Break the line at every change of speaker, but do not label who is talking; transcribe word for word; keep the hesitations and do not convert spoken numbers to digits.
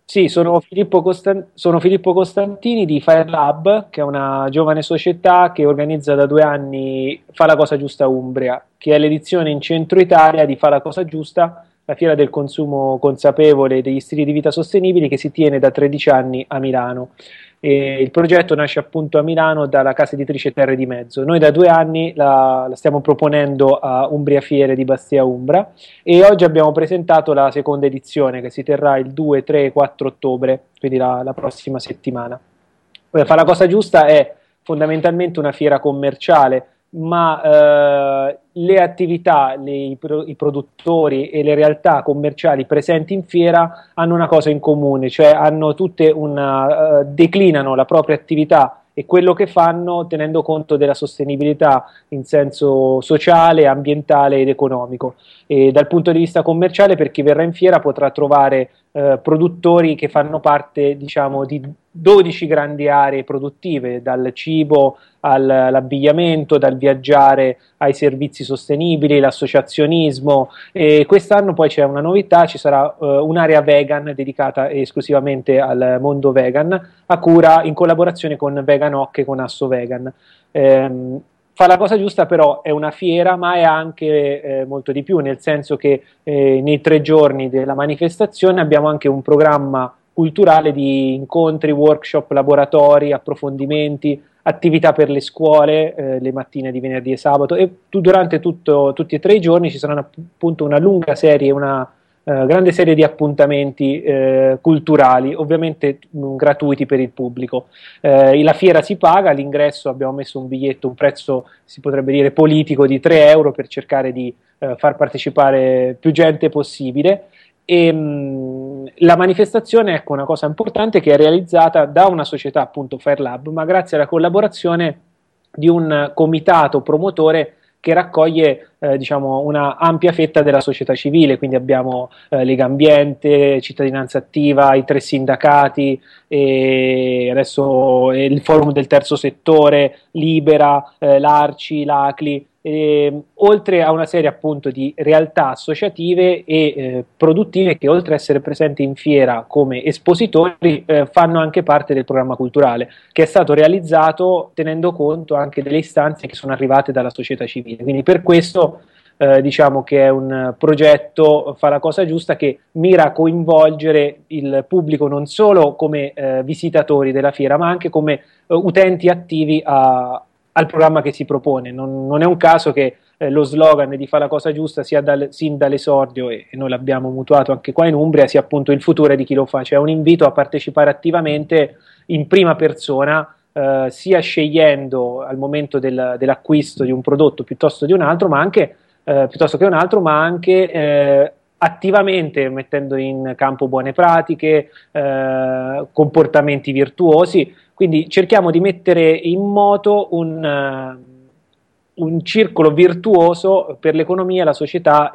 Sì, sono Filippo, Costan- sono Filippo Costantini di Fire Lab, che è una giovane società che organizza da due anni Fa la cosa giusta Umbria, che è l'edizione in centro Italia di Fa la cosa giusta, la fiera del consumo consapevole e degli stili di vita sostenibili che si tiene da tredici anni a Milano. E il progetto nasce appunto a Milano dalla casa editrice Terre di Mezzo. Noi da due anni la, la stiamo proponendo a Umbria Fiere di Bastia Umbra e oggi abbiamo presentato la seconda edizione che si terrà il due, tre e quattro ottobre, quindi la, la prossima settimana. Eh, Fa la cosa giusta è fondamentalmente una fiera commerciale, ma eh, le attività, le- i, pro- i produttori e le realtà commerciali presenti in fiera hanno una cosa in comune, cioè hanno tutte una, eh, declinano la propria attività e quello che fanno tenendo conto della sostenibilità in senso sociale, ambientale ed economico. E dal punto di vista commerciale, per chi verrà in fiera potrà trovare eh, produttori che fanno parte, diciamo, di dodici grandi aree produttive, dal cibo al- all'abbigliamento, dal viaggiare ai servizi sostenibili, l'associazionismo. E quest'anno poi c'è una novità, ci sarà eh, un'area vegan dedicata esclusivamente al mondo vegan, a cura in collaborazione con Veganok e con Asso Vegan. Ehm, Fa la cosa giusta però è una fiera, ma è anche eh, molto di più, nel senso che eh, nei tre giorni della manifestazione abbiamo anche un programma culturale di incontri, workshop, laboratori, approfondimenti, attività per le scuole, eh, le mattine di venerdì e sabato e tu, durante tutto, tutti e tre i giorni ci saranno appunto una lunga serie, una eh, grande serie di appuntamenti eh, culturali, ovviamente mh, gratuiti per il pubblico. Eh, la fiera si paga, all'ingresso abbiamo messo un biglietto, un prezzo si potrebbe dire politico di tre euro per cercare di eh, far partecipare più gente possibile. E, mh, la manifestazione, ecco, una cosa importante che è realizzata da una società, appunto Fire Lab, ma grazie alla collaborazione di un comitato promotore che raccoglie eh, diciamo, una ampia fetta della società civile, quindi abbiamo eh, Lega Ambiente, Cittadinanza Attiva, i tre sindacati, e adesso il forum del terzo settore, Libera, eh, l'Arci, l'Acli, eh, oltre a una serie appunto di realtà associative e eh, produttive che oltre a essere presenti in fiera come espositori eh, fanno anche parte del programma culturale che è stato realizzato tenendo conto anche delle istanze che sono arrivate dalla società civile. Quindi per questo eh, diciamo che è un progetto, fa la cosa giusta, che mira a coinvolgere il pubblico non solo come eh, visitatori della fiera, ma anche come eh, utenti attivi a, al programma che si propone. Non, non è un caso che eh, lo slogan di Fa la cosa giusta sia dal, sin dall'esordio, e, e noi l'abbiamo mutuato anche qua in Umbria, sia appunto il futuro è di chi lo fa, cioè un invito a partecipare attivamente in prima persona, eh, sia scegliendo al momento del, dell'acquisto di un prodotto piuttosto di un altro, ma anche eh, piuttosto che un altro, ma anche eh, attivamente mettendo in campo buone pratiche, eh, comportamenti virtuosi. Quindi cerchiamo di mettere in moto un, uh, un circolo virtuoso per l'economia, la società